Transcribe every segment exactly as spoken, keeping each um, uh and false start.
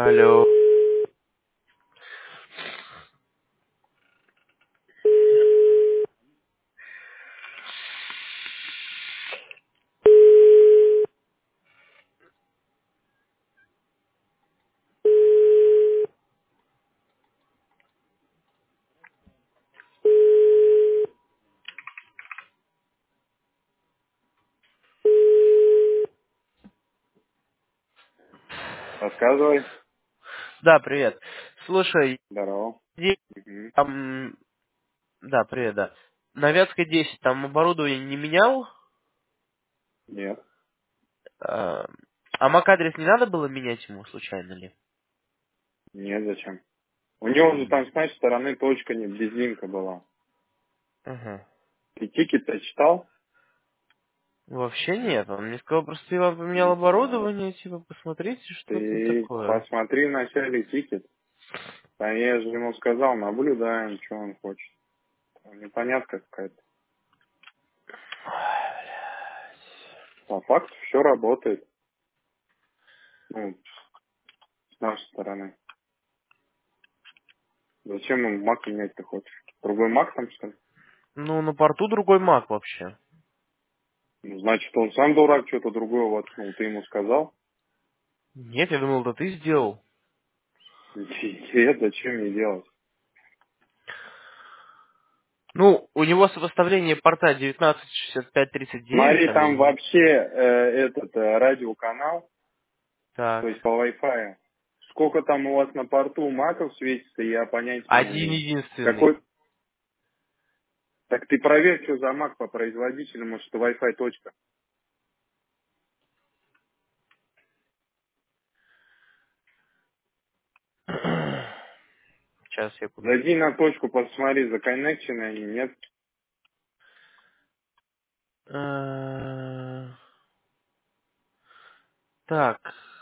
Алло. Рассказывай. Да, привет. Слушай, Здорово. где Мгм. там... Да, привет, да. На Вятской десять там оборудование не менял? Нет. А а мак-адрес не надо было менять ему случайно ли? Нет, зачем? У него же М, там с нашей стороны точка не без линка была. Ага. Ты тикет-то читал? Вообще нет. Он мне сказал, просто Иван поменял Ну, оборудование, типа, посмотрите, что там ты такое. посмотри вначале тикет. А я же ему сказал, наблюдаем, что он хочет. Там непонятка какая-то. По факту все работает. Ну, с нашей стороны. Зачем ему мак менять-то хочешь? Другой мак там, что ли? Ну, на порту другой мак вообще. Ну, значит, он сам дурак, что-то другое воткнул. Ты ему сказал? Нет, я думал, да ты сделал. Нет, зачем мне делать? Ну, у него сопоставление порта девятнадцать шестьдесят пять тридцать девять, Смотри, там я там не... вообще э, этот э, радиоканал, то Так. есть по Wi-Fi. Сколько там у вас на порту маков светится, я понятия не Один имею. единственный. Какой? Так ты проверь, что за мак по производителю, может, это Wi-Fi точка. Сейчас, секунду. Зайди на точку, посмотри, законнекчены они, нет? Э, Так,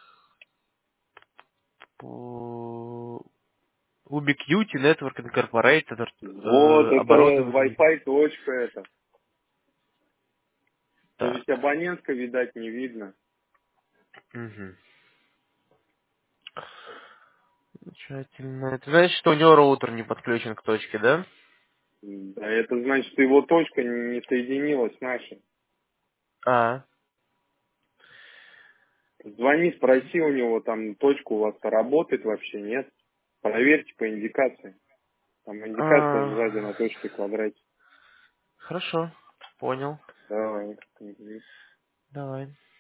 по- Ubiquiti Network Incorporated, Вот, э, это оборудование. Wi-Fi точка это. То Так, есть абонентка, видать, не видно. мгм. Замечательно. Это значит, что у него роутер не подключен к точке, да? Да, это значит, его точка не соединилась с нашей. А, Звони, спроси у него, там точка у вас работает вообще, нет? Проверьте по индикации. Там индикация а, сзади на точке квадрате. хорошо, понял. Давай. Мгм. Давай.